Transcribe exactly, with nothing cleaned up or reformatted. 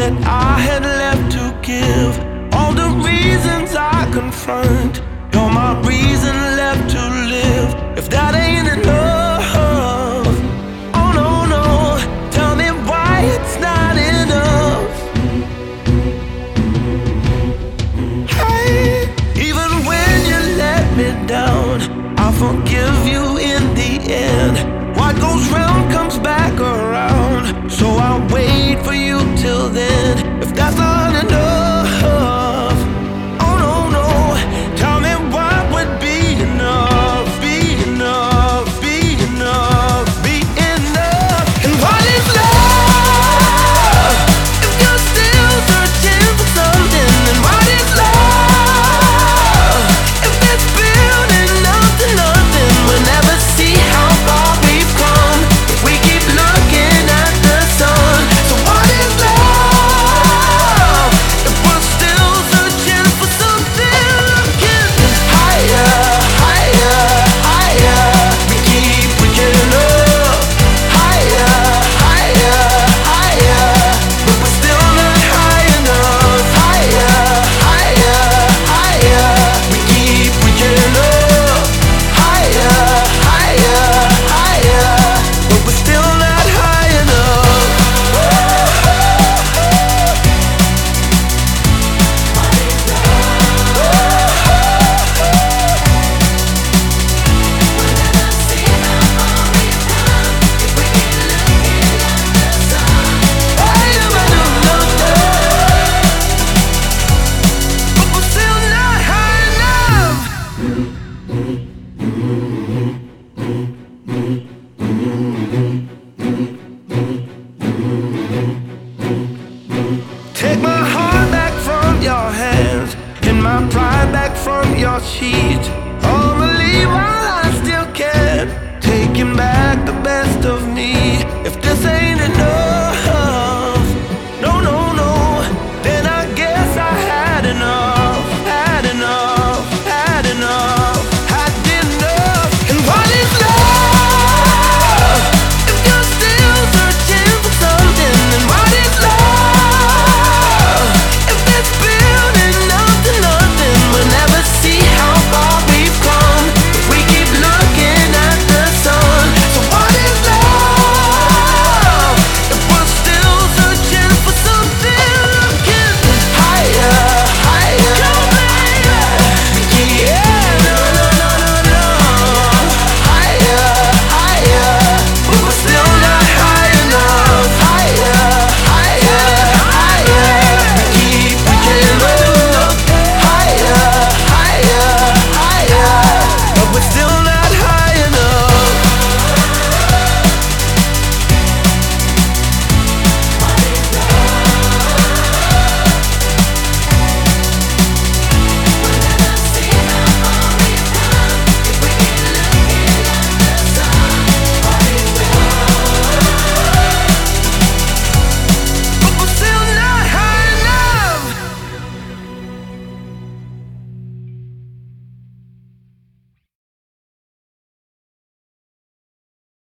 that I had left to give. All the reasons I confront, you're my reason left to live. If that ain't enough, oh no, no, tell me why it's not enough. Hey, even when you let me down, I'll forgive you in the end. What goes round comes back around, so I'll wait for you till then. If that's not enough, oh no, no, tell me what would be enough, be enough, be enough, be enough. And what is love if you're still searching for something? And what is love if it's building up to nothing? We'll never see how far we've come if we keep looking at the sun. So what is love if we're still searching for something? Looking higher, higher, higher. We keep reaching up. Higher, higher, higher. But we're still not high enough. Higher, higher, higher. We keep reaching up. Higher, higher, higher. But we're still not high enough. But we're still not high enough. Take my heart back from your hands and my pride back from your sheets.